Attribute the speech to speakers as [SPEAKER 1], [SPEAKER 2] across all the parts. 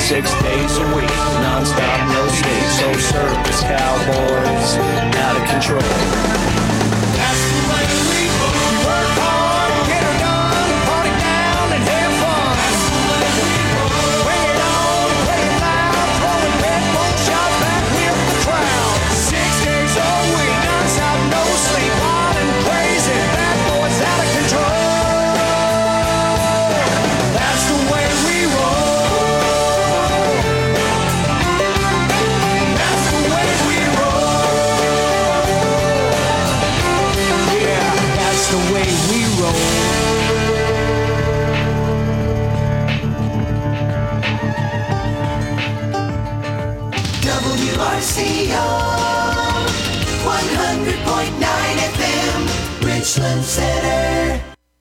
[SPEAKER 1] 6 days a week, non-stop, no sleep. So service cowboys, out of control. That's the way we work hard, get her done, party down and have fun. That's the way we bring it on, play it loud, throwing Red Bull shots back with the crowd. 6 days a week, non-stop, no sleep, wild and crazy, bad boys out of control. That's the way we roll. That's the way we roll. Yeah, that's the way we roll.
[SPEAKER 2] WRCO 100.9 FM, Richland Center.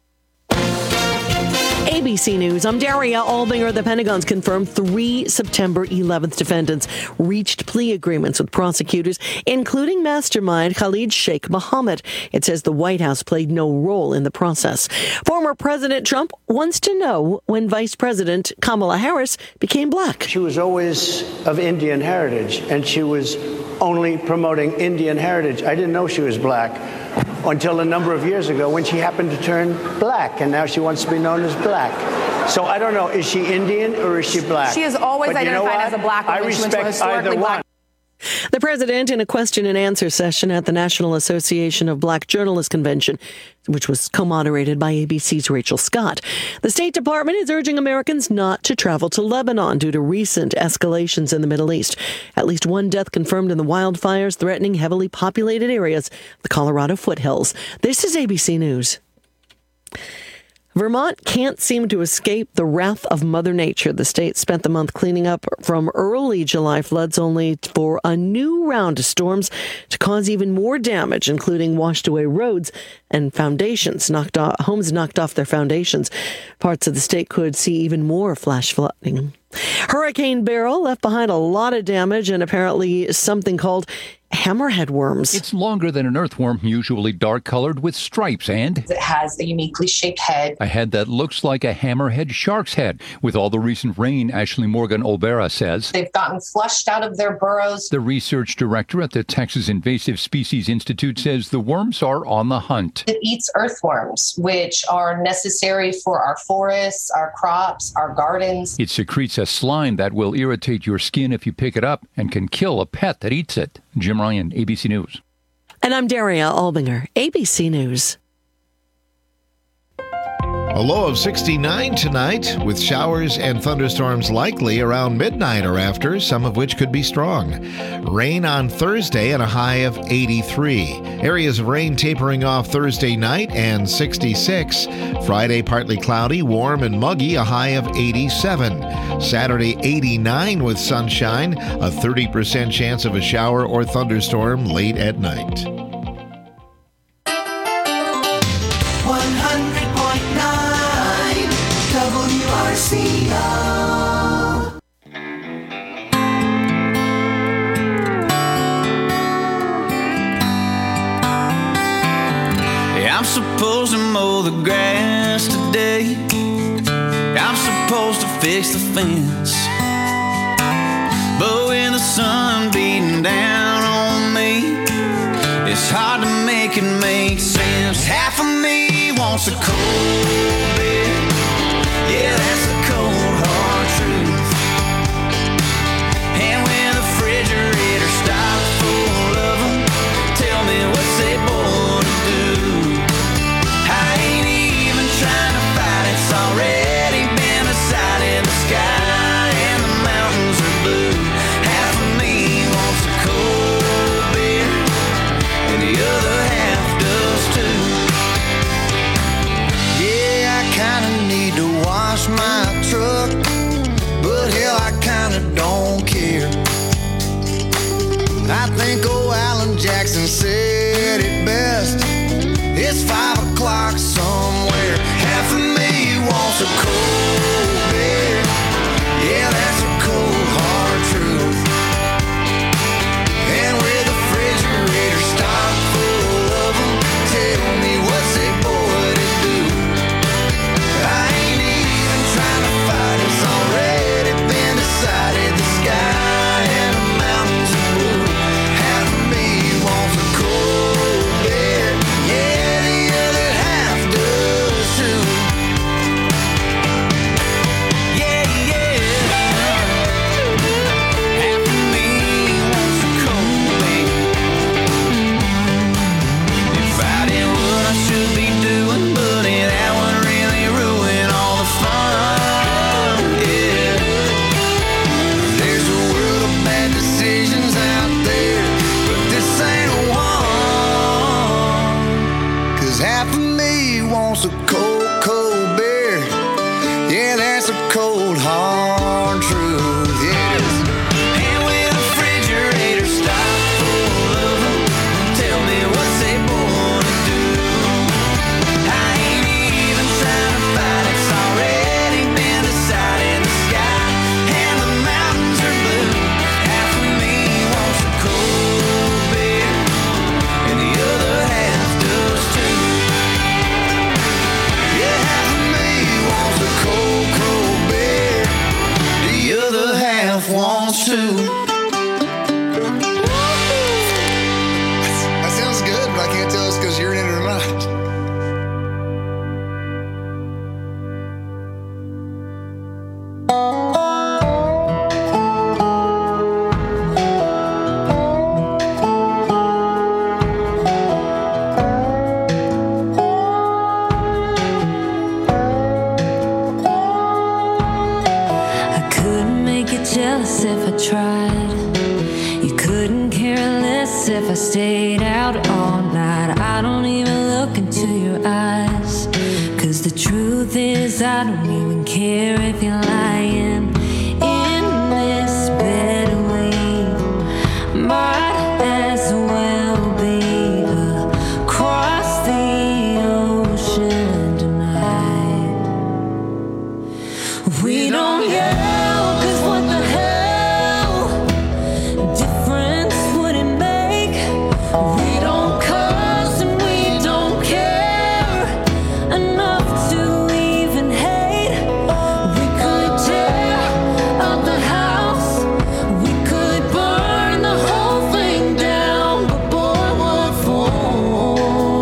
[SPEAKER 3] ABC News. I'm Daria Albinger. The Pentagon's confirmed 3 September 11th defendants reached plea agreements with prosecutors, including mastermind Khalid Sheikh Mohammed. It says the White House played no role in the process. Former President Trump wants to know when Vice President Kamala Harris became black.
[SPEAKER 4] She was always of Indian heritage, and she was only promoting Indian heritage. I didn't know she was black until a number of years ago when she happened to turn black, and now she wants to be known as black. So I don't know, is she Indian or is she black?
[SPEAKER 5] She has always
[SPEAKER 4] But
[SPEAKER 5] identified as a black woman.
[SPEAKER 4] I respect either one.
[SPEAKER 3] The president, in a question and answer session at the National Association of Black Journalists Convention, which was co-moderated by ABC's Rachel Scott. The State Department is urging Americans not to travel to Lebanon due to recent escalations in the Middle East. At least one death confirmed in the wildfires threatening heavily populated areas of the Colorado foothills. This is ABC News. Vermont can't seem to escape the wrath of Mother Nature. The state spent the month cleaning up from early July floods, only for a new round of storms to cause even more damage, including washed away roads and foundations, homes knocked off their foundations. Parts of the state could see even more flash flooding. Hurricane Beryl left behind a lot of damage and apparently something called hammerhead worms.
[SPEAKER 6] It's longer than an earthworm, usually dark-colored with stripes, and
[SPEAKER 7] it has a uniquely shaped head.
[SPEAKER 6] A head that looks like a hammerhead shark's head. With all the recent rain, Ashley Morgan-Olvera says
[SPEAKER 7] They've gotten flushed out of their burrows.
[SPEAKER 6] The research director at the Texas Invasive Species Institute says the worms are on the hunt.
[SPEAKER 7] It eats earthworms, which are necessary for our forests, our crops, our gardens.
[SPEAKER 6] It secretes a slime that will irritate your skin if you pick it up and can kill a pet that eats it. Jim Ryan, ABC News.
[SPEAKER 3] And I'm Daria Albinger, ABC News.
[SPEAKER 8] A low of 69 tonight, with showers and thunderstorms likely around midnight or after, some of which could be strong. Rain on Thursday and a high of 83. Areas of rain tapering off Thursday night and 66. Friday partly cloudy, warm and muggy, a high of 87. Saturday 89 with sunshine, a 30% chance of a shower or thunderstorm late at night.
[SPEAKER 2] 100.9 WRCO.
[SPEAKER 9] I'm supposed to mow the grass today. I'm supposed to fix the fence. But when the sun beating down on me, it's hard to make it make sense. Half of me wants a cold beer. Yeah, that's the cold hard truth. And when the refrigerator stops full of them, tell me what's they born to do. I ain't even trying to fight, it's already been decided. The sky and the mountains are blue. Half of me wants a cold beer, and the other half does too. Yeah, I kinda wants to.
[SPEAKER 5] That sounds good, but I can't tell it's because you're in it or not.
[SPEAKER 10] I couldn't make you jealous if I tried. You couldn't care less if I stayed out all night. I don't even look into your eyes, 'cause the truth is I don't even care if you're lying. In this bed we might as well be across the ocean tonight. We don't yell, 'cause what the hell difference would it make? We don't cuss and we don't care enough to even hate. We could tear up the house, we could burn the whole thing down, but boy, what for?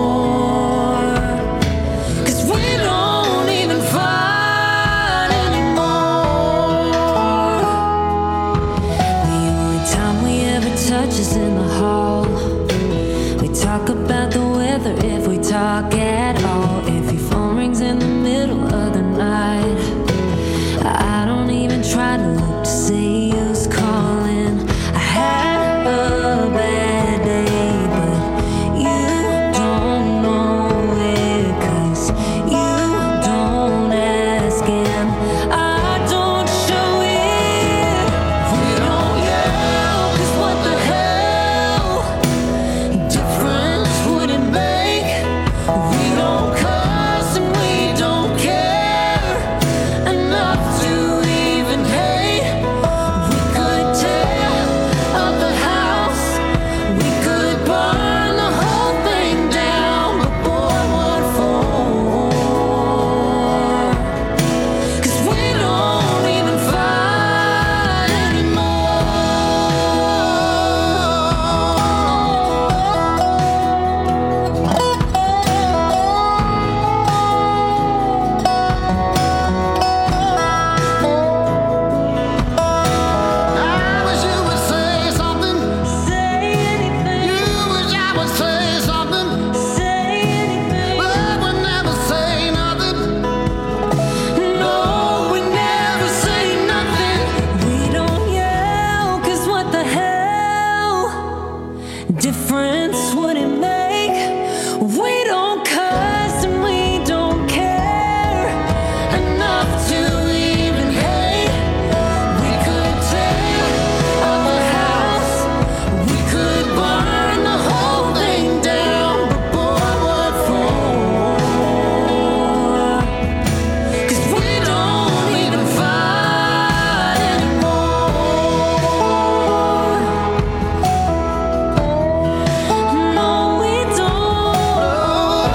[SPEAKER 10] 'Cause we don't even fight anymore. The only time we ever touch is in the hall. We talk about the weather if we talk at all. If your phone rings in the middle of the night, I don't even try to look to see who's calling. I had a bad day, but you don't know it, 'cause you don't ask and I don't show it. We don't yell, 'cause what the hell difference would it make? We don't cuss and we don't care enough to even hate. We could tear up the house, we could burn the whole thing down, but boy, what for? 'Cause we don't even fight I wish you would say something. Say anything. You wish I would say something. Say anything. But we never say nothing. No, we never say nothing. We don't yell, 'cause what the hell difference would it make? We don't cuss and we don't care enough to even hate. We could tear up the house, we could burn the whole thing down, but boy, what for? 'Cause we don't even fight anymore. No, we don't.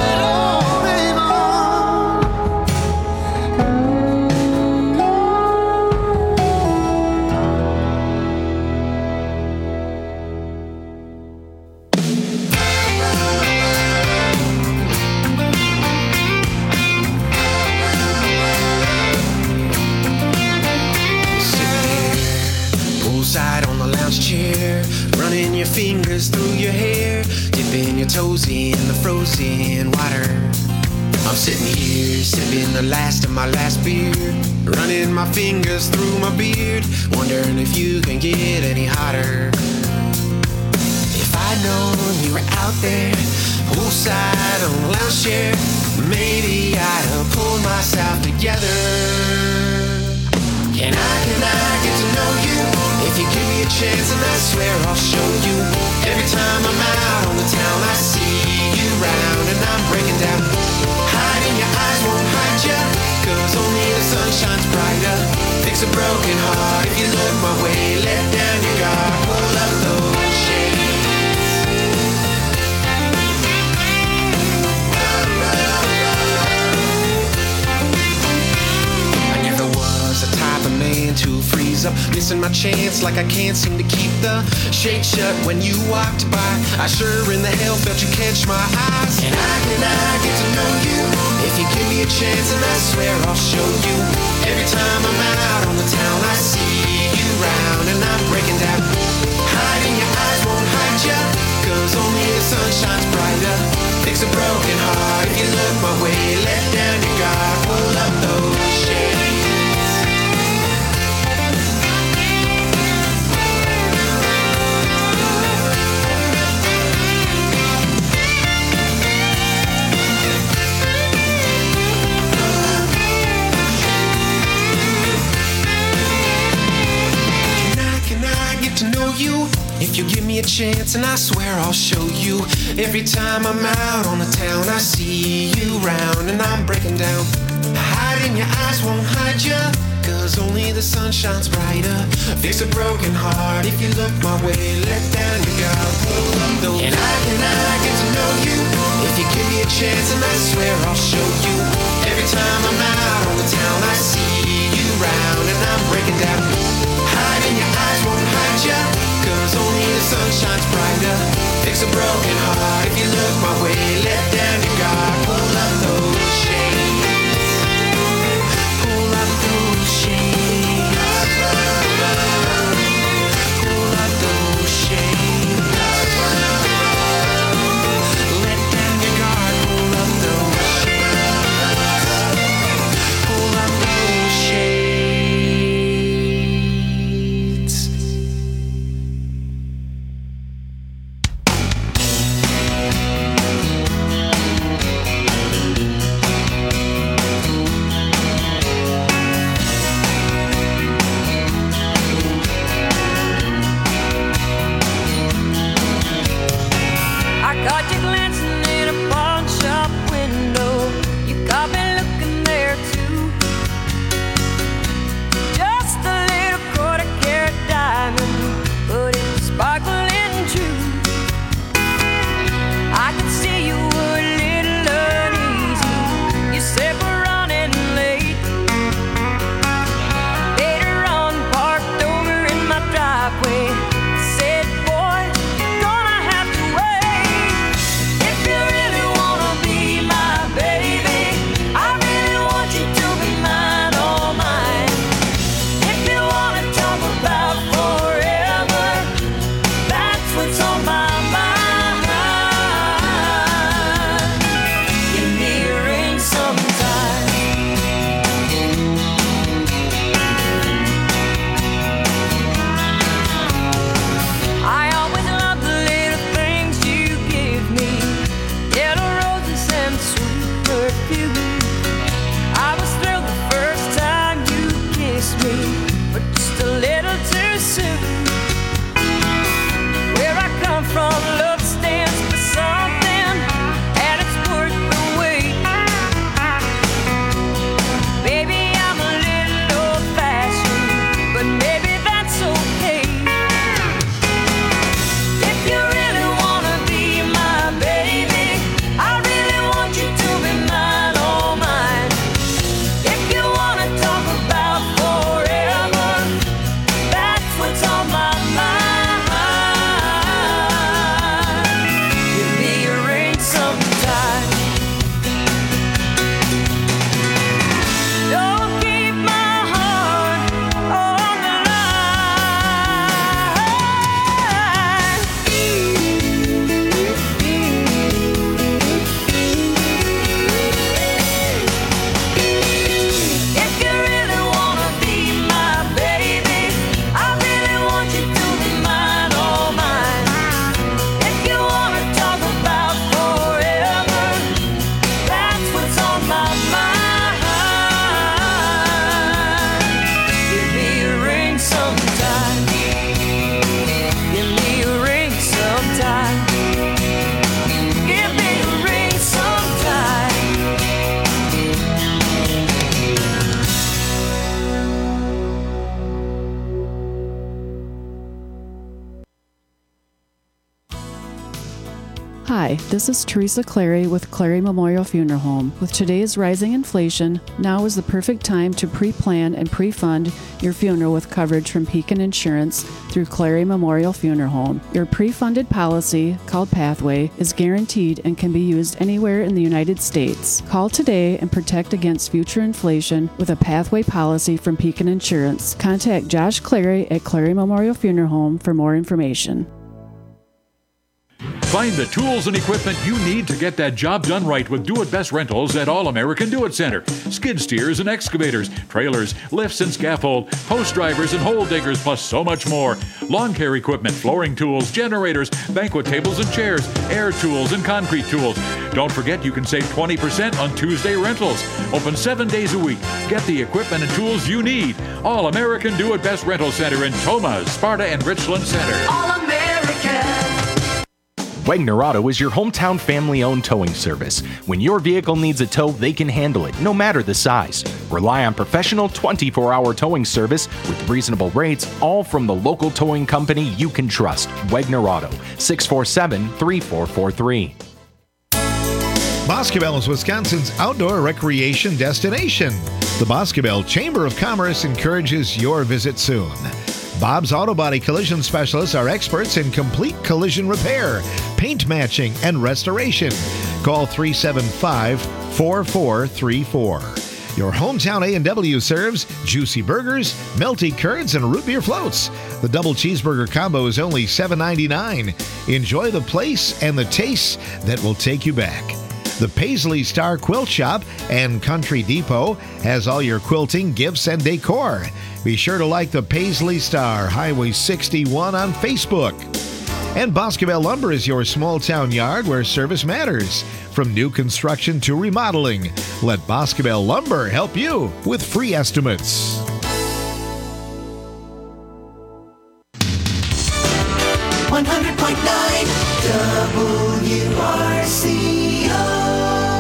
[SPEAKER 9] Poolside on the lounge chair, running your fingers through your hair, dipping your toes in the frozen water. I'm sitting here, sipping the last of my last beer, running my fingers through my beard, wondering if you can get any hotter. If I'd known you were out there, poolside on the lounge chair, maybe I'd have pulled myself together. Can I get to know you? If you give me a chance, and I swear I'll show you. Every time I'm out on the town, I see you round, and I'm breaking down. Hiding your eyes won't hide ya, 'cause only the sun shines brighter. Fix a broken heart if you look my way. Let down your guard, pull up those shades. I never was the type of man to freeze
[SPEAKER 11] freeze up, missing my chance like I can't seem to keep the shade shut. When you walked by, I sure in the hell felt you catch my eyes. And I cannot get to know you if you give me a chance, and I swear I'll show you. Every time I'm out on the town, I see you round, and I'm breaking down. Hiding your eyes won't hide ya, 'cause only the sun shines brighter. Fix a broken heart if you look my way. Let down your guard, pull up those shades. Can I get to know you? If you give me a chance, and I swear I'll show you. Every time I'm out on the town, I see you round, and I'm breaking down. Hiding your eyes won't hide ya, 'cause only the sun shines brighter. Fix a broken heart if you look my way. Let down your guard, pull up those. And I cannot get to know you if you give me a chance, and I swear I'll show you. Every time I'm out on the town, I see you round, and I'm breaking down. Hiding your eyes won't hide ya, 'cause only the sun shines brighter. Fix a broken heart if you look my way. Let down your guard, pull up those shades. Pull up those shades. Pull up those shades. Let down your guard, pull up those shades. Pull up those shades.
[SPEAKER 10] I caught you glancing in a pawn shop window. You caught me looking there too. Just a little quarter-carat diamond, but it was sparkling true. I could see you were a little uneasy. You said we're running late. Later on, parked over in my driveway. Said, boy, you're gonna have to wait. If you really wanna be my baby, I really want you to be mine, all mine. If you wanna talk about forever, that's what's on my mind. Give me a ring sometime. I always love the little things you give me. Yellow roses and sweet perfume. I was thrilled the first time you kissed me, but just a little too soon. Where I come from, love stands for something, and it's worth the wait. Baby, I'm a little old-fashioned, but maybe that's okay. If you really wanna be my baby, I really want you to be mine, all mine. If you wanna talk about forever, that's what's on my
[SPEAKER 12] Hi, this is Teresa Clary with Clary Memorial Funeral Home. With today's rising inflation, now is the perfect time to pre-plan and pre-fund your funeral with coverage from Pekin Insurance through Clary Memorial Funeral Home. Your pre-funded policy, called Pathway, is guaranteed and can be used anywhere in the United States. Call today and protect against future inflation with a Pathway policy from Pekin Insurance. Contact Josh Clary at Clary Memorial Funeral Home for more information.
[SPEAKER 13] Find the tools and equipment you need to get that job done right with Do It Best Rentals at All American Do It Center. Skid steers and excavators, trailers, lifts and scaffold, post drivers and hole diggers, plus so much more. Lawn care equipment, flooring tools, generators, banquet tables and chairs, air tools and concrete tools. Don't forget you can save 20% on Tuesday rentals. Open 7 days a week. Get the equipment and tools you need. All American Do It Best Rental Center in Thomas, Sparta, and Richland Center.
[SPEAKER 2] All American.
[SPEAKER 14] Wegner Auto is your hometown family-owned towing service. When your vehicle needs a tow, they can handle it, no matter the size. Rely on professional 24-hour towing service with reasonable rates, all from the local towing company you can trust. Wegner Auto, 647-3443.
[SPEAKER 8] Boscobel is Wisconsin's outdoor recreation destination. The Boscobel Chamber of Commerce encourages your visit soon. Bob's Auto Body Collision Specialists are experts in complete collision repair, paint matching, and restoration. Call 375-4434. Your hometown A&W serves juicy burgers, melty curds, and root beer floats. The double cheeseburger combo is only $7.99. Enjoy the place and the taste that will take you back. The Paisley Star Quilt Shop and Country Depot has all your quilting, gifts, and decor. Be sure to like the Paisley Star, Highway 61 on Facebook. And Boscobel Lumber is your small town yard where service matters. From new construction to remodeling, let Boscobel Lumber help you with free estimates.
[SPEAKER 2] 100.9 WRCO.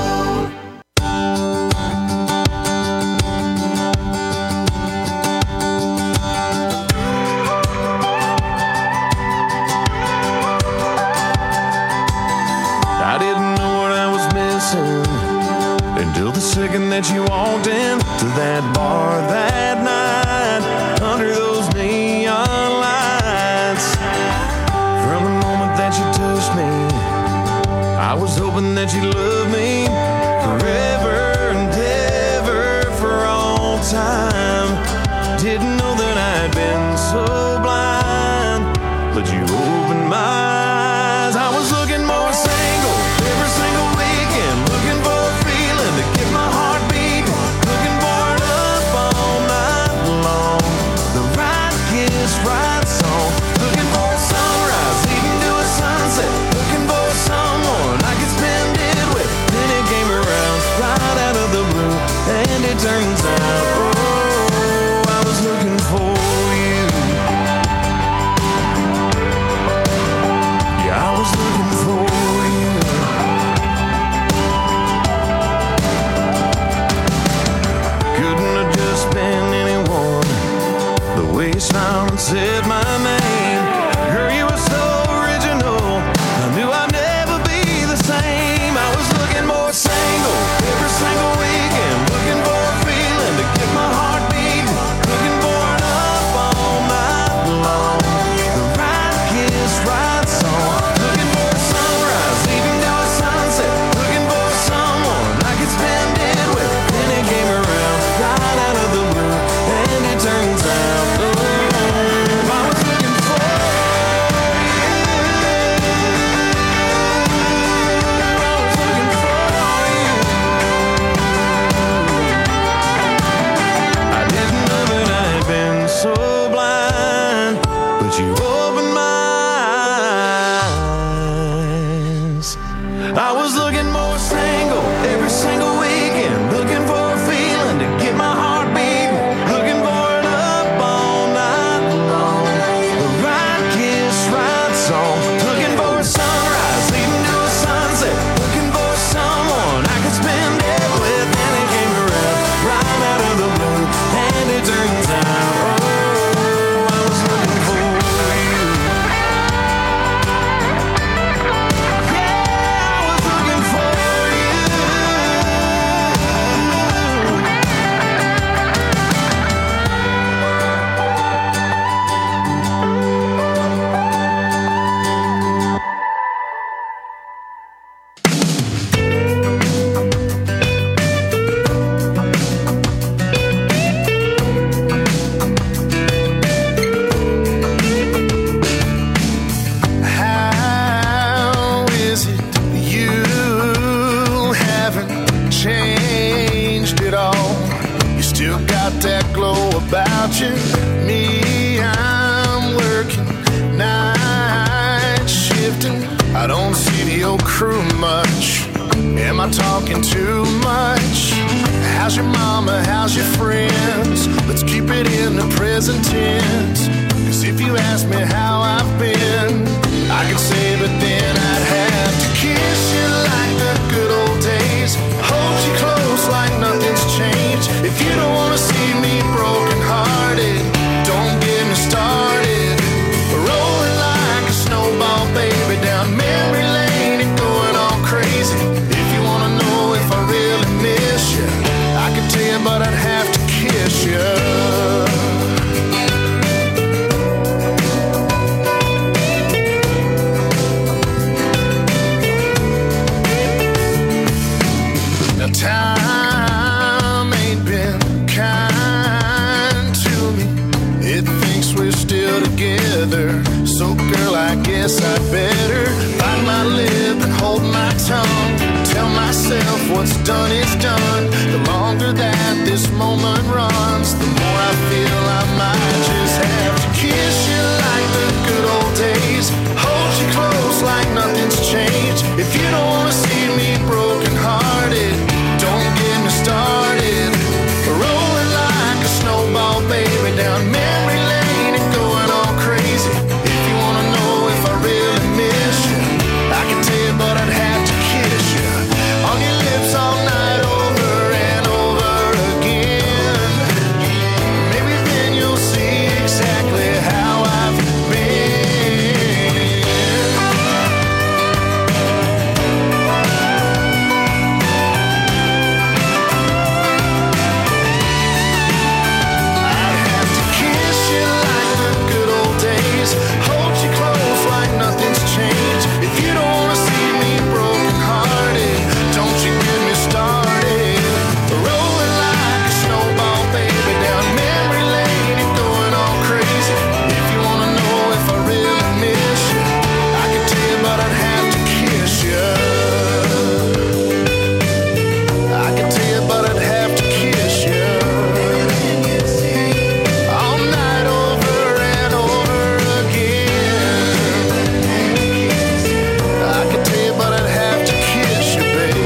[SPEAKER 9] Until the second that you walked in to that bar that night under those neon lights. From the moment that you touched me, I was hoping that you loved me forever and ever for all time. Didn't know that I'd been so blind, but you opened my eyes. I was looking more single every single weekend, looking for a feeling to get my heart beating, looking for it up all night long. The right kiss, right song, looking for a sunrise, even to a sunset, looking for someone I could spend it with. Then it came around right out of the blue, and it turns out, oh, I was looking for you. Yeah, I was looking for you. Couldn't have just been anyone. The way you smiled and said my name, girl, you were so original. I knew I'd never be the same. I was looking more single every single weekend, looking for a feeling to get my heart beating, looking for it up all night long. The right kiss, right song, looking for a sunrise, even to a sunset, looking for someone I could spend it with. Then it came around right out of the blue, and it turns out, oh, I was looking for you. I was looking for you. I didn't know that I'd been so blind, but you opened my eyes. I was looking more single every single weekend, looking for a feeling to get my heart beating, looking for it up all night long. The right kiss, right song, looking for a sunrise, leading to a sunset, looking for someone I could spend it with. And it came around right out of the blue, and it turns out, oh, I was looking for you.
[SPEAKER 1] not talking too much. How's your mama? How's your friends? Let's keep it in the present tense. 'Cause if you ask me how I've been, I could say, but then I'd have to kiss you like the good old days, hold you close like nothing's changed. If you don't want to see me broken hearted, don't get me started. Rolling like a snowball, baby, down memory lane and going all crazy. If you want to know if I really miss you, I could tell you, but I'd have to kiss you. Time ain't been kind to me. It thinks we're still together. So girl, I guess I'd better bite my lip and hold my tongue. Tell myself what's done is done. The longer that this moment runs, the more I feel I might just have to kiss you like the good old days, hold you close like nothing's changed. If you don't want to see me broken hearted, don't get me started. Rolling like a snowball, baby, down memory lane and going all crazy. If you want to know if I really miss you, I can tell you, but I'd have to kiss you on your lips all night over and over again. Maybe then you'll see exactly how I've been. I'd have to kiss you like the good old days, hold you close like nothing's changed. If you don't want to see me broken hearted, don't you get me started. Rolling like a snowball, baby, down memory lane and going all crazy. If you want to know if I really miss you, I can tell you, but I'd have to kiss you. I can tell you, but I'd have to kiss you. All night over and over again. I can tell you, but I'd have to kiss you, baby.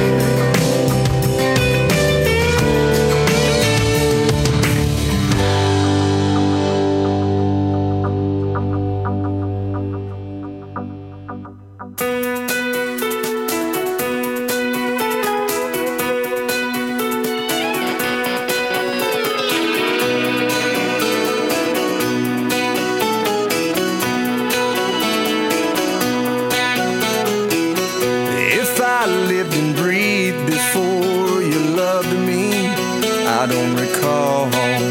[SPEAKER 1] If I lived and breathed before you loved me, I don't recall.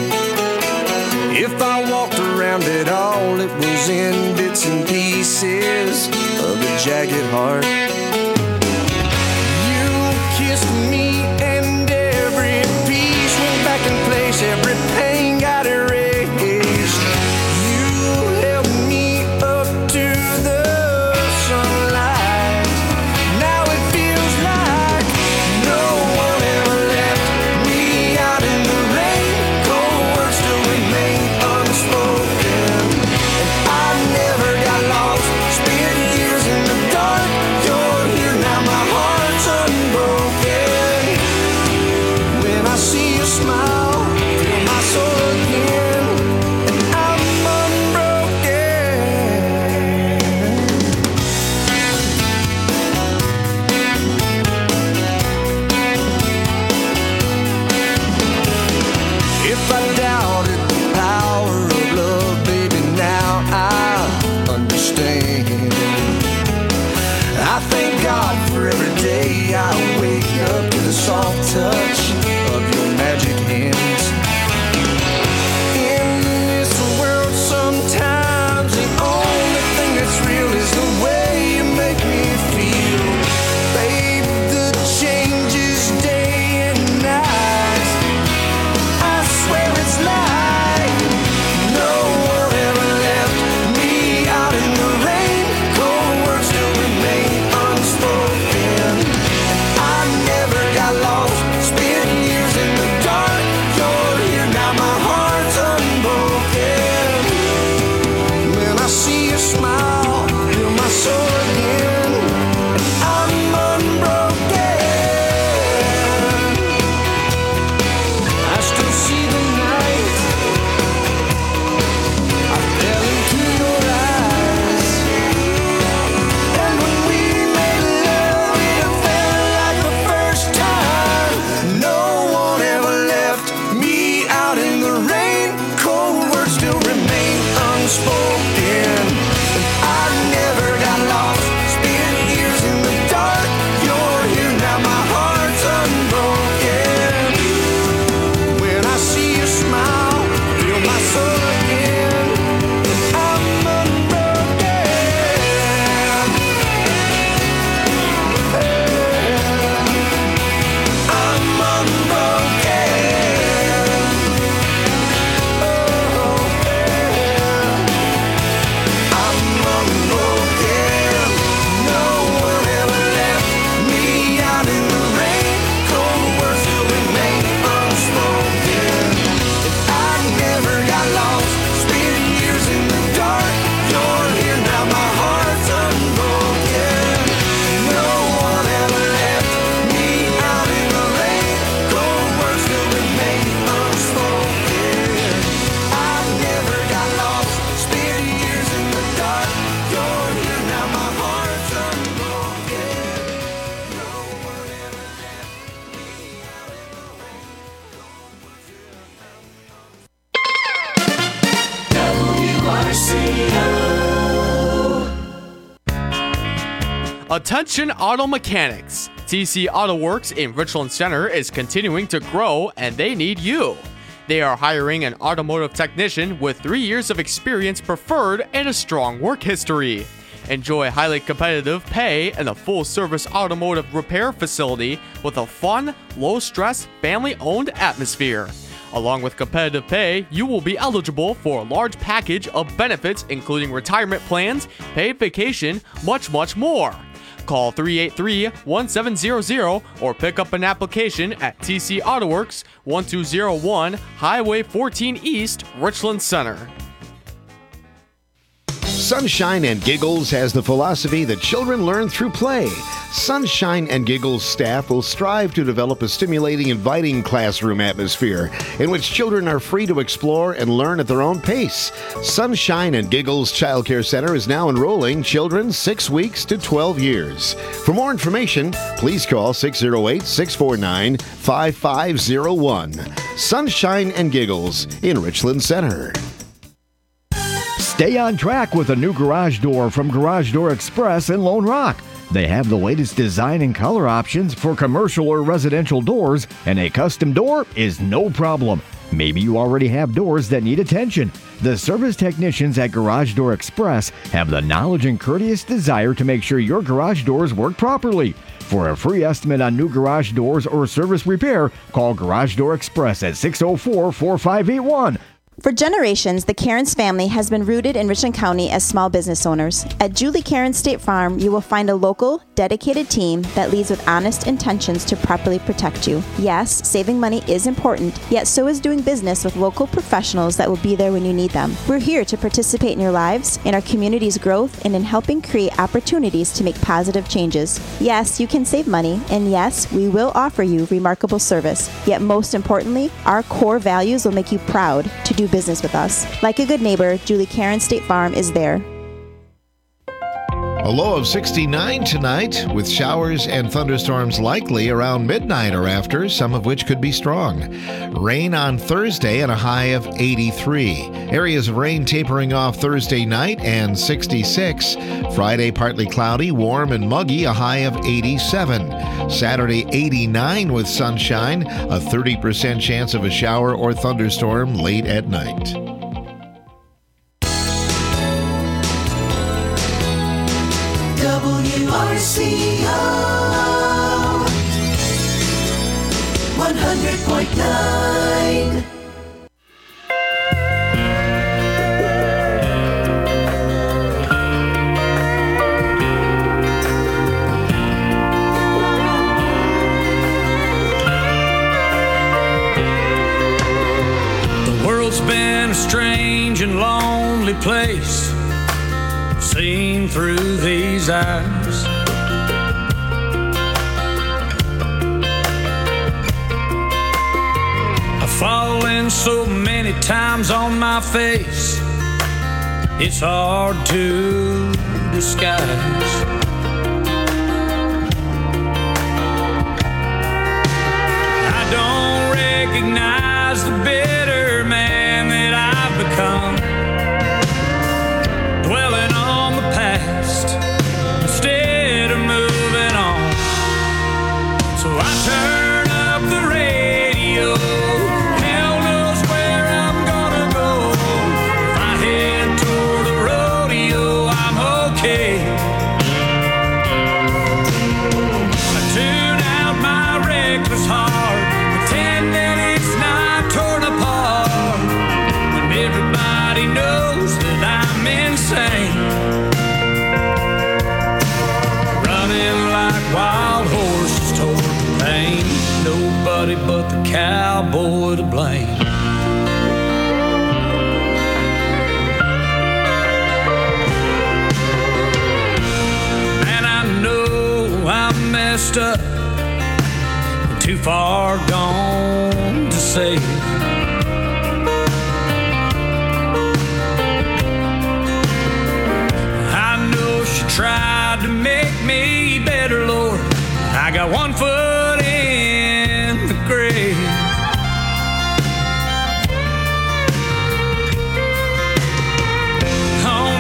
[SPEAKER 1] If I walked around at all, it was in bits and pieces of a jagged heart. You kissed me and every piece went back in place, every pain got erased. You held me up to the sunlight. Now it feels like no one ever left me out in the rain. Cold words still remain unspoken, and I never got lost. Spent years in the dark. Your
[SPEAKER 15] Attention auto mechanics. TC Auto Works in Richland Center is continuing to grow and they need you. They are hiring an automotive technician with 3 years of experience preferred and a strong work history. Enjoy highly competitive pay and a full-service automotive repair facility with a fun, low-stress, family-owned atmosphere. Along with competitive pay, you will be eligible for a large package of benefits including retirement plans, paid vacation, much more. Call 383-1700 or pick up an application at TC Auto Works, 1201 Highway 14 East, Richland Center.
[SPEAKER 8] Sunshine and Giggles has the philosophy that children learn through play. Sunshine and Giggles staff will strive to develop a stimulating, inviting classroom atmosphere in which children are free to explore and learn at their own pace. Sunshine and Giggles Child Care Center is now enrolling children 6 weeks to 12 years. For more information, please call 608-649-5501. Sunshine and Giggles in Richland Center.
[SPEAKER 16] Stay on track with a new garage door from Garage Door Express in Lone Rock. They have the latest design and color options for commercial or residential doors, and a custom door is no problem. Maybe you already have doors that need attention. The service technicians at Garage Door Express have the knowledge and courteous desire to make sure your garage doors work properly. For a free estimate on new garage doors or service repair, call Garage Door Express at 604-4581.
[SPEAKER 17] For generations, the Cairns family has been rooted in Richland County as small business owners. At Julie Cairns State Farm, you will find a local, dedicated team that leads with honest intentions to properly protect you. Yes, saving money is important, yet so is doing business with local professionals that will be there when you need them. We're here to participate in your lives, in our community's growth, and in helping create opportunities to make positive changes. Yes, you can save money, and yes, we will offer you remarkable service. Yet most importantly, our core values will make you proud to do business with us. Like a good neighbor, Julie Cairns State Farm is there.
[SPEAKER 8] A low of 69 tonight, with showers and thunderstorms likely around midnight or after, some of which could be strong. Rain on Thursday and a high of 83. Areas of rain tapering off Thursday night and 66. Friday partly cloudy, warm and muggy, a high of 87. Saturday 89 with sunshine, a 30% chance of a shower or thunderstorm late at night.
[SPEAKER 2] WRCO 100.9.
[SPEAKER 9] The world's been a strange and lonely place, seen through these eyes. I've fallen so many times on my face, it's hard to disguise. I don't recognize the bitter man that I've become, dwelling on the past instead of moving on. So I turn up the radio, hell knows where I'm gonna go. If I head toward the rodeo, I'm okay. I tune out my reckless heart, pretend that it's not torn apart, when everybody knows that I'm insane. Running like wild horses toward the pain, nobody but the cowboy to blame. And I know I'm messed up and too far gone to save. I know she tried to make me better, Lord. I got one foot in the grave. On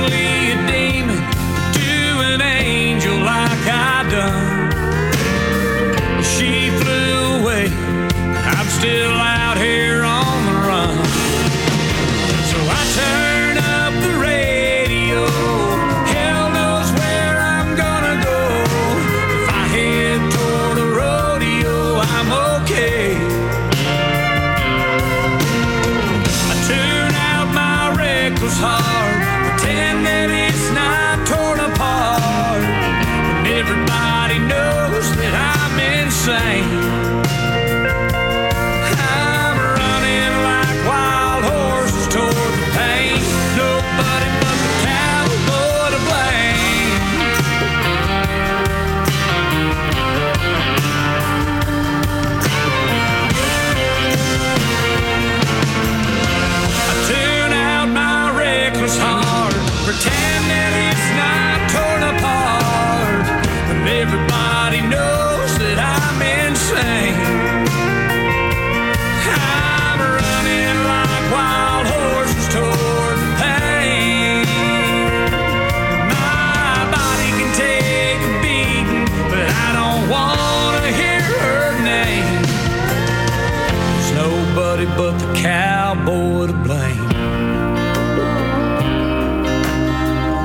[SPEAKER 9] Pretend that it's not torn apart when everybody knows that I'm insane. I'm running like wild horses toward the pain. Nobody but the cowboy to blame. I tune out my reckless heart, pretend that it's not torn apart, and everybody knows that I'm insane. I'm running like wild horses toward the pain. My body can take a beating, but I don't want to hear her name. There's nobody but the cowboy to blame.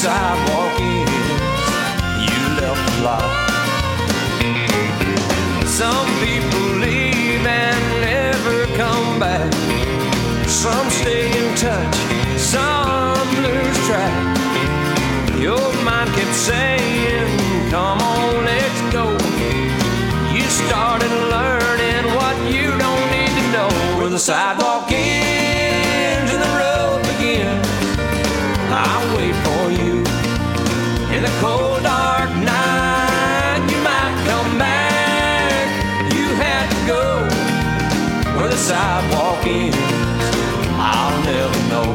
[SPEAKER 9] sidewalk ends, you left a lot. Some people leave and never come back. Some stay in touch, some lose track. Your mind kept saying, come on, let's go. You started learning what you don't need to know. Where the sidewalk ends and the road begins, I'll wait for you. In the cold dark night, you might come back. You had to go. Where the sidewalk ends, I'll never know.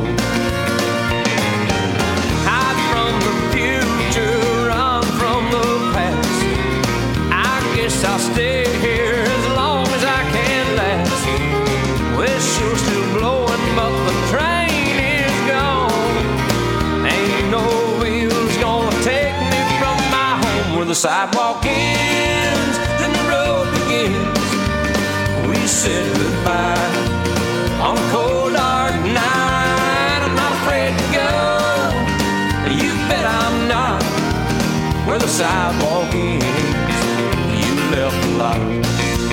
[SPEAKER 9] Hide from the future, run from the past. I guess I'll stay here as long as I can last. Whistle's still blowing, but the train is gone. Ain't no wheels gonna take me from my home. Where the sidewalk ends and the road begins, we said goodbye on a cold dark night. I'm not afraid to go, you bet I'm not. Where the sidewalk ends, you left a lot.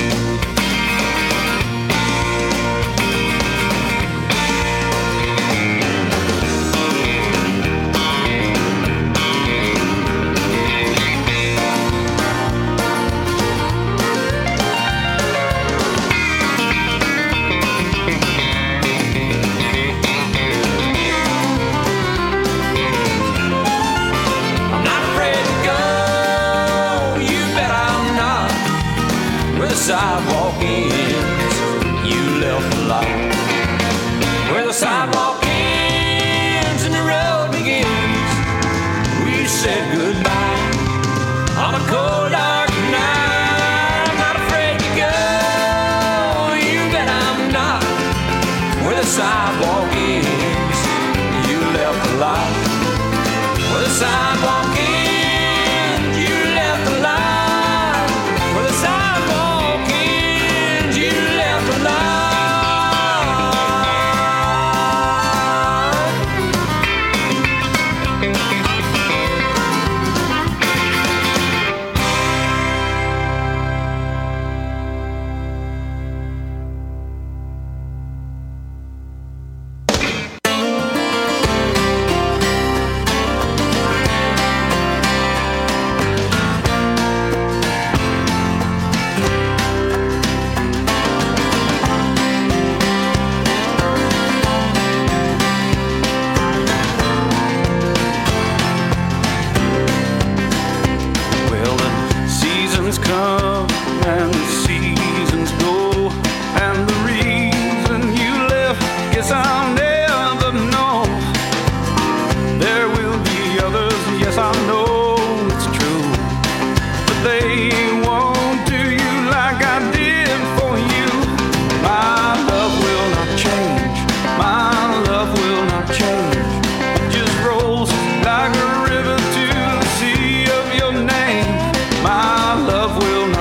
[SPEAKER 9] Sidewalk ends, you left a lot. Where the sidewalk ends and the road begins, we said goodbye on a cold dark night. I'm not afraid to go, you bet I'm not. Where the sidewalk ends, you left a lot. Where the sidewalk ends, you left a lot. Where the sidewalk love will not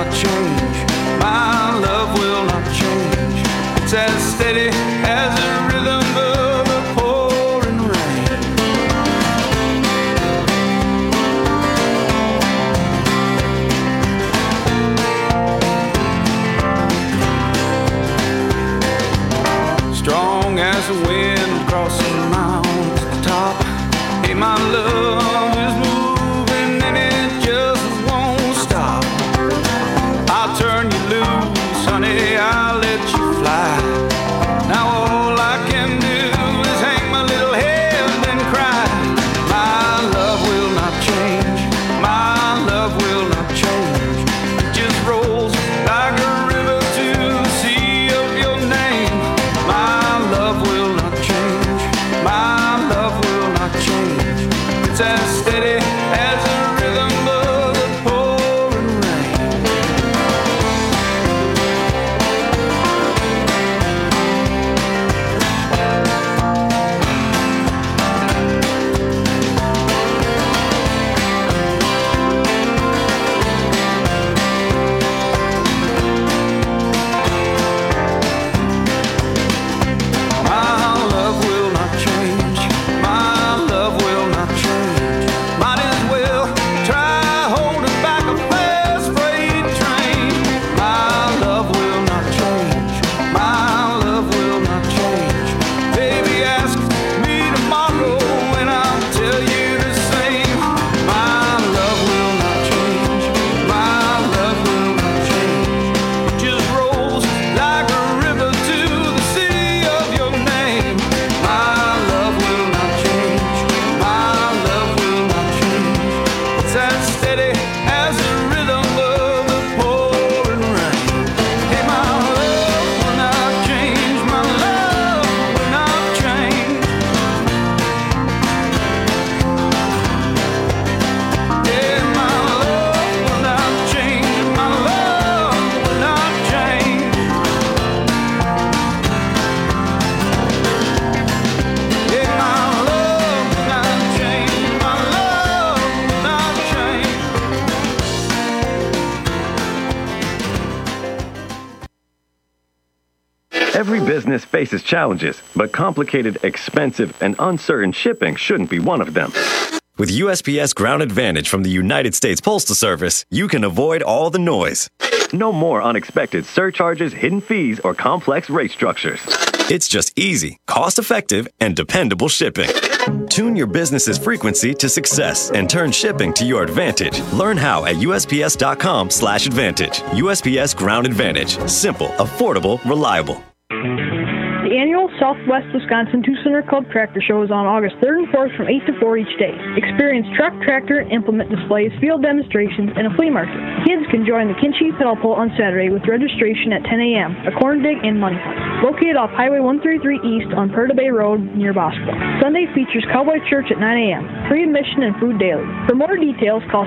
[SPEAKER 18] Every business faces challenges, but complicated, expensive, and uncertain shipping shouldn't be one of them.
[SPEAKER 19] With USPS Ground Advantage from the United States Postal Service, you can avoid all the noise.
[SPEAKER 18] No more unexpected surcharges, hidden fees, or complex rate structures.
[SPEAKER 19] It's just easy, cost-effective, and dependable shipping. Tune your business's frequency to success and turn shipping to your advantage. Learn how at USPS.com/advantage. USPS Ground Advantage. Simple, affordable, reliable.
[SPEAKER 20] The annual Southwest Wisconsin Two-Cylinder Club Tractor Show is on August 3rd and 4th from 8 to 4 each day. Experience truck, tractor, and implement displays, field demonstrations, and a flea market. Kids can join the Kinchie Pedal Pull on Saturday with registration at 10 a.m., a corn dig, and money hunt. Located off Highway 133 East on Perda Bay Road near Bosco. Sunday features Cowboy Church at 9 a.m., free admission and food daily. For more details, call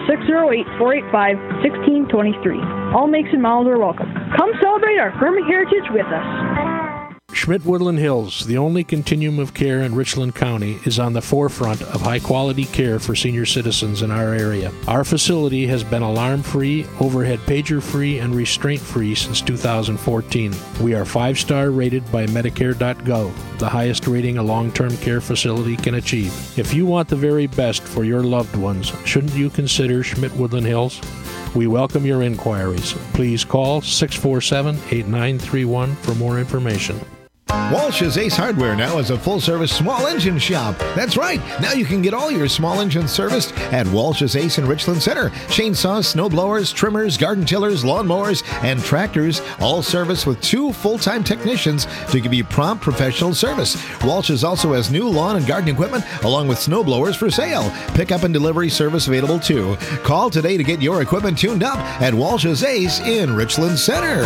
[SPEAKER 20] 608-485-1623. All makes and models are welcome. Come celebrate our Furman heritage with us.
[SPEAKER 21] Schmidt-Woodland Hills, the only continuum of care in Richland County, is on the forefront of high-quality care for senior citizens in our area. Our facility has been alarm-free, overhead pager-free, and restraint-free since 2014. We are 5-star rated by Medicare.gov, the highest rating a long-term care facility can achieve. If you want the very best for your loved ones, shouldn't you consider Schmidt-Woodland Hills? We welcome your inquiries. Please call 647-8931 for more information.
[SPEAKER 8] Walsh's Ace Hardware now is a full-service small engine shop. That's right. Now you can get all your small engines serviced at Walsh's Ace in Richland Center. Chainsaws, snowblowers, trimmers, garden tillers, lawnmowers, and tractors, all serviced with 2 full-time technicians to give you prompt professional service. Walsh's also has new lawn and garden equipment along with snowblowers for sale. Pickup and delivery service available too. Call today to get your equipment tuned up at Walsh's Ace in Richland Center.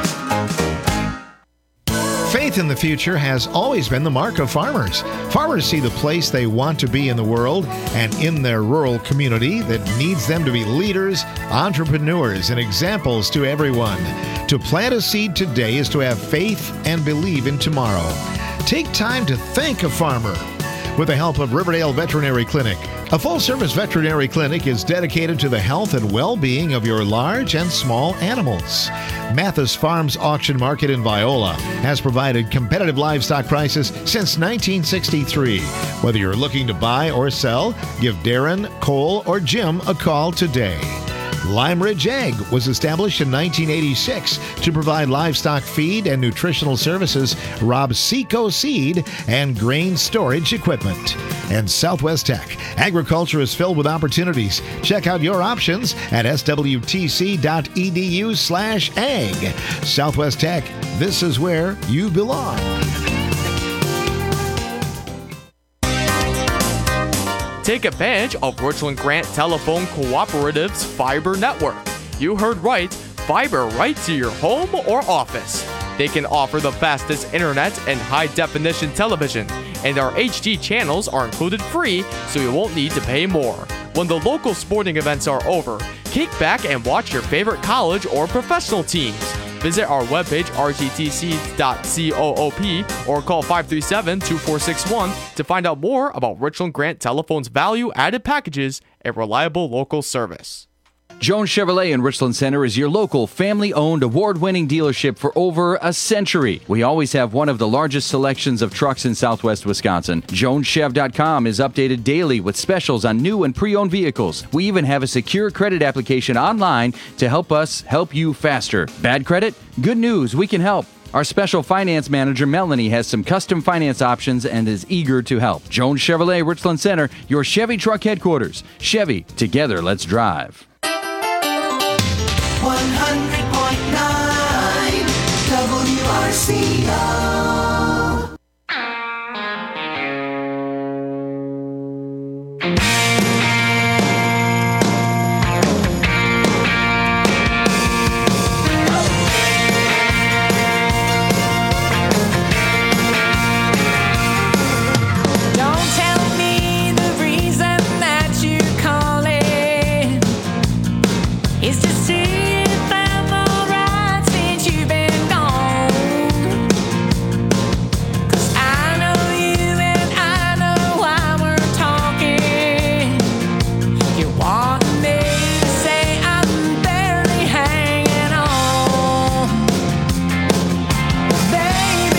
[SPEAKER 8] Faith in the future has always been the mark of farmers. Farmers see the place they want to be in the world and in their rural community that needs them to be leaders, entrepreneurs, and examples to everyone. To plant a seed today is to have faith and believe in tomorrow. Take time to thank a farmer. With the help of Riverdale Veterinary Clinic, a full-service veterinary clinic is dedicated to the health and well-being of your large and small animals. Mathis Farms Auction Market in Viola has provided competitive livestock prices since 1963. Whether you're looking to buy or sell, give Darren, Cole, or Jim a call today. Lime Ridge Ag was established in 1986 to provide livestock feed and nutritional services, Rob Seco seed, and grain storage equipment. And Southwest Tech. Agriculture is filled with opportunities. Check out your options at swtc.edu/ag. Southwest Tech, this is where you belong.
[SPEAKER 15] Take advantage of Richland Grant Telephone Cooperative's fiber network. You heard right, fiber right to your home or office. They can offer the fastest internet and high-definition television, and our HD channels are included free, so you won't need to pay more. When the local sporting events are over, kick back and watch your favorite college or professional teams. Visit our webpage, rttc.coop, or call 537-2461 to find out more about Richland Grant Telephone's value-added packages and reliable local service.
[SPEAKER 6] Jones Chevrolet in Richland Center is your local family-owned award-winning dealership for over a century. We always have one of the largest selections of trucks in southwest Wisconsin. JonesChev.com is updated daily with specials on new and pre-owned vehicles. We even have a secure credit application online to help us help you faster. Bad credit? Good news, we can help. Our special finance manager, Melanie, has some custom finance options and is eager to help. Jones Chevrolet, Richland Center, your Chevy truck headquarters. Chevy, together, let's drive.
[SPEAKER 2] 100.9 WRCO.
[SPEAKER 10] Don't tell me the reason that you're calling is to see if I'm alright since you've been gone. 'Cause I know you and I know why we're talking. You want me to say I'm barely hanging on. Baby,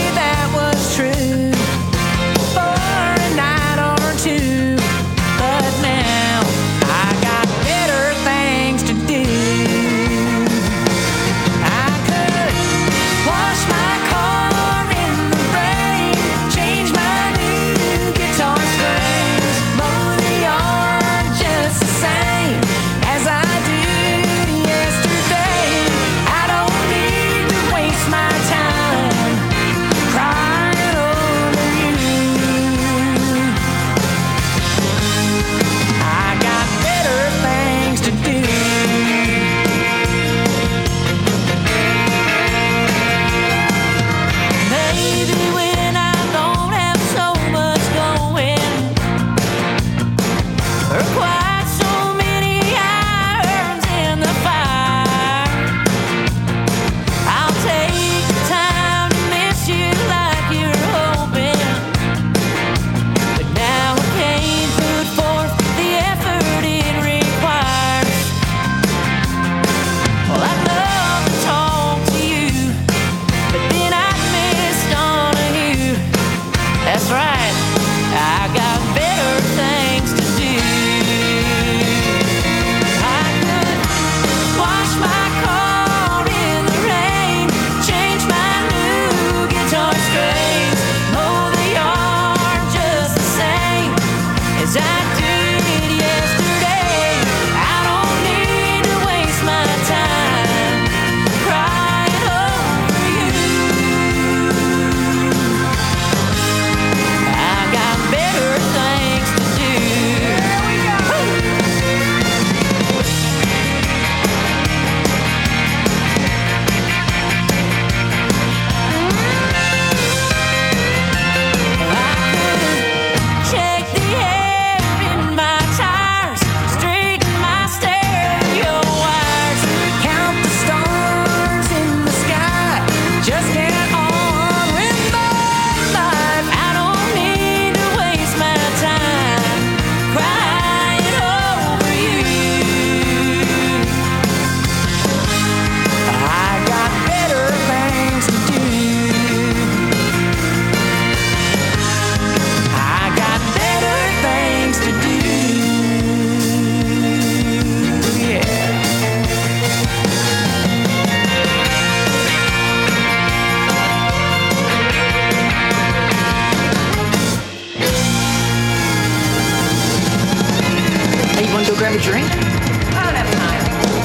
[SPEAKER 4] grab a drink? I don't have time.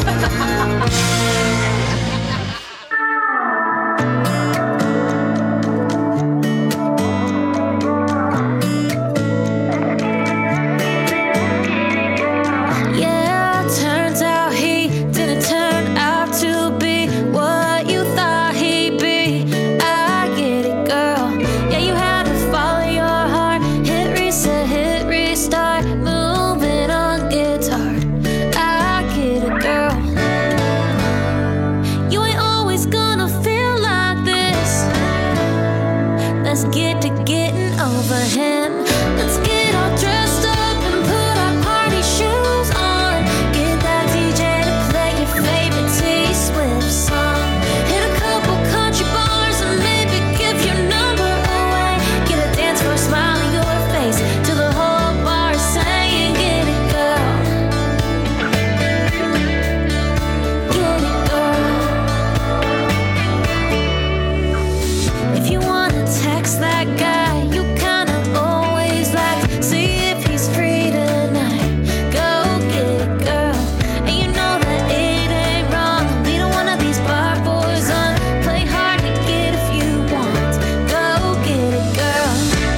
[SPEAKER 10] Yeah, turns out he didn't turn out to be what you thought he'd be. I get it, girl. Yeah, you had to follow your heart. Hit reset, hit restart. Moving on gets hard. I get it, girl. You ain't always gonna feel like this. Let's get to getting over him. Let's get all dressed up and put our party shoes on. Get that DJ to play your favorite T-Swift song. Hit a couple country bars and maybe give your number away. Get a dance floor smile on your face till the whole bar is saying, get it, girl. Get it, girl. If you wanna text that guy, you kinda always like, see if he's free tonight. Go get it, girl. And you know that it ain't wrong. Leading one of these bar boys on. Play hard to get if you want. Go get it, girl.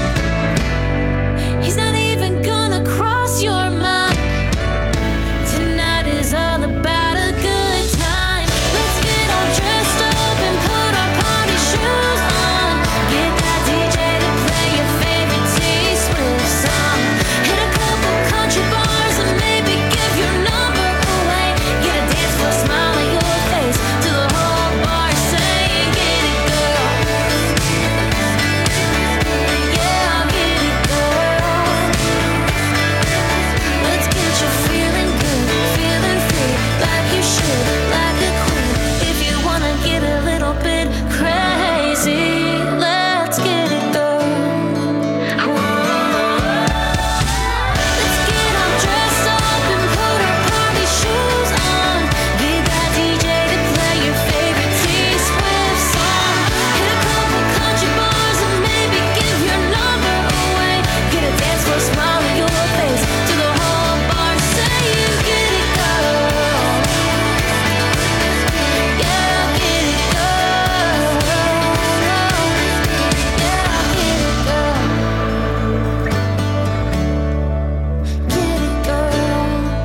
[SPEAKER 10] He's not even gonna cross your mind. Tonight is all about a good time. Let's get all dressed up and put our party shoes on. Get that DJ to play your favorite T-Swift song. Hit a couple country bars and maybe give your number away. Get a dance floor smile on your face till the whole bar is saying, get it, girl. Yeah, get it, girl. Let's get you feeling good, feeling free, like you should, like a queen. If you wanna get a little bit crazy, let's get it, girl. Let's get all dressed up and put our party shoes on. Get that DJ to play your favorite T-Swift song. Hit a couple country bars and maybe give your number away. Get a dance floor smile on your face till the whole bar saying, get it, girl. Yeah, get it, girl. Yeah, get it, girl. Get it, girl.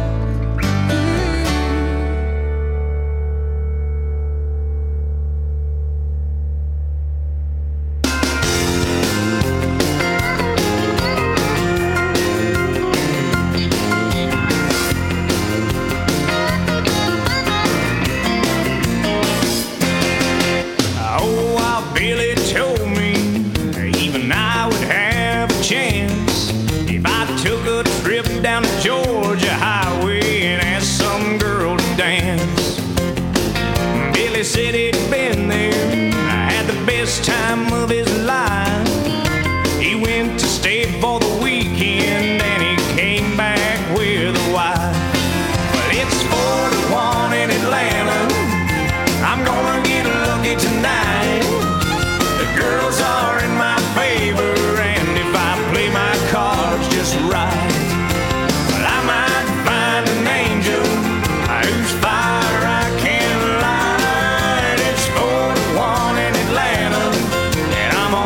[SPEAKER 1] Oh, how Billy told me even I would have a chance if I took a trip down the Georgia highway and asked some girl to dance. Billy said he'd been there, had the best time of his life. He went to stay for the weekend and he came back with a wife. But it's 4-1 in Atlanta. I'm gonna get lucky tonight. The girls are in my favor, and if I play my cards just right, well, I might find an angel whose fire I can light. It's 4-1 in Atlanta, and I'm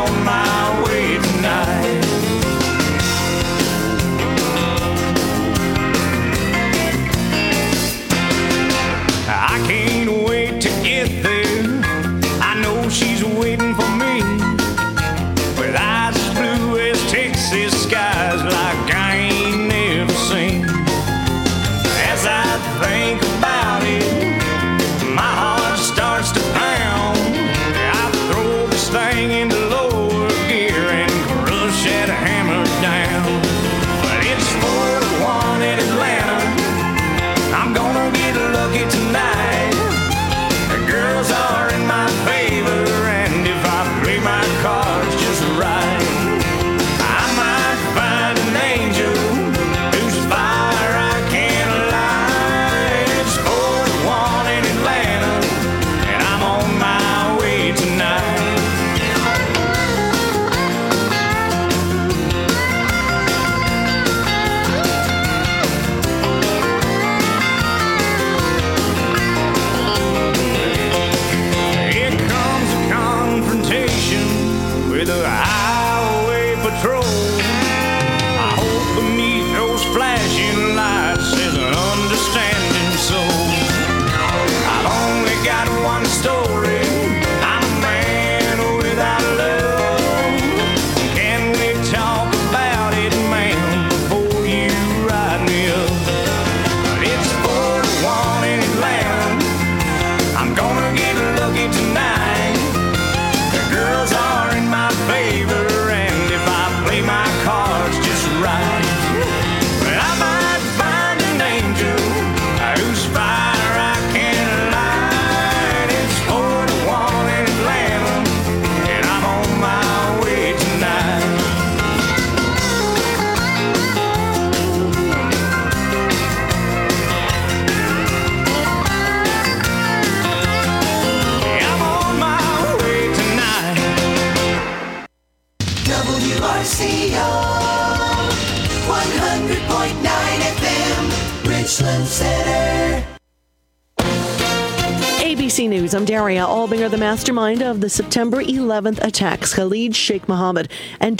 [SPEAKER 3] ABC News, I'm Daria Albinger. The mastermind of the September 11th attacks, Khalid Sheikh Mohammed, and